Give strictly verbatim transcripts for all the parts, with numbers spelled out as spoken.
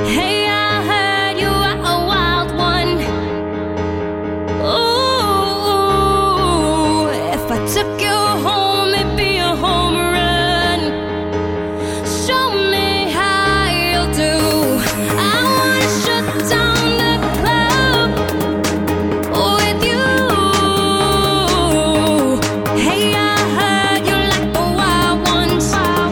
Hey, I heard you are a wild one. Ooh, if I took you home, it'd be a home run. Show me how you'll do. I wanna shut down the club with you. Hey, I heard you like the wild ones.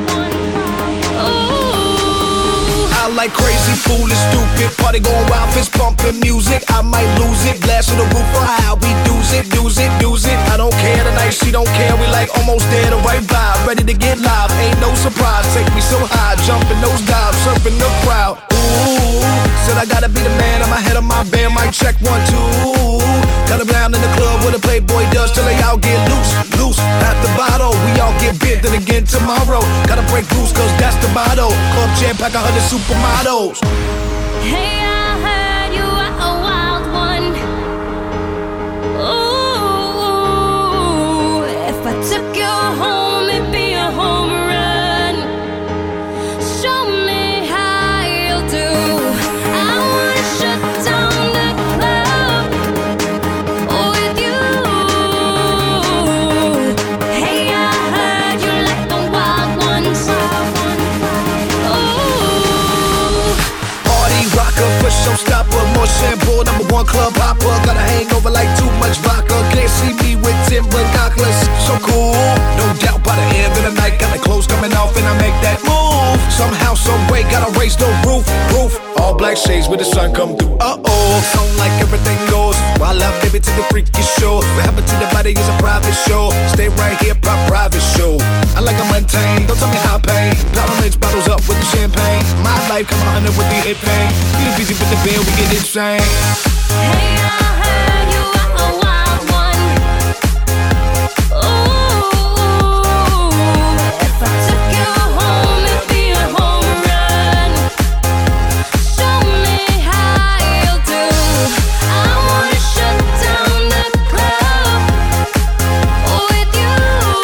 Ooh, I like crazy, foolish, stupid, party going wild, fist pumping music. I might lose it, blast to the roof for how we do's it, do's it, do's it. I don't care tonight, she don't care. We like almost there, the right vibe, ready to get live. Ain't no surprise, take me so high, jumping those dives, surfing the crowd. Ooh, said I gotta be the man. I'm ahead of my band, mic check one two. Got him down in the club with a Playboy does till they all get loose, loose. At the bottle, we all get bit, then again tomorrow. Gotta break loose, cause that's the motto. Club champ, pack a hundred supermodels. hey, I heard you are a wild one. Ooh, if I took you home, it'd be a home run. Show me how you'll do. I wanna shut down the club with you. Hey, I heard you like the wild ones. Ooh, Party rocker, push showstopper, more shampoo, number one club hopper. Got a hangover like too much vodka. Can't see me with ten binoculars. So cool, no doubt by the end of the night. Got the clothes coming off and I make that move. Somehow, some way, gotta raise the roof, roof. All black shades with the sun come through. Uh oh, sound like everything goes. Wild out, baby, to the freaky show. What happened to the body is a private show. Stay right here, pop private show. I like a maintain, don't tell me how I pay. Bottle mix bottles up with the champagne. My life come on with the hit pain. You the busy with the bill, we get insane. hey, I heard you are a wild one. Ooh, if I took you home, it'd be a home run. Show me how you'll do. I wanna shut down the club with you.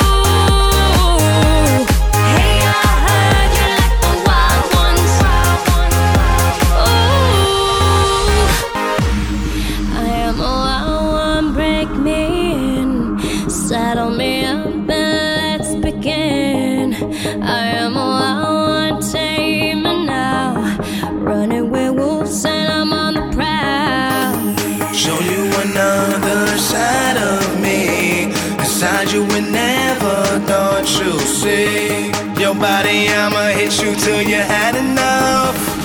Hey, I heard you like the wild ones. Ooh, I am a wild one, break me in, saddle me up and let's begin. I am a wild one, tame me now, running with wolves and I'm on the prowl. Show you another side of me, a side you would never thought you'd see. Your body, I'ma hit you till you had enough.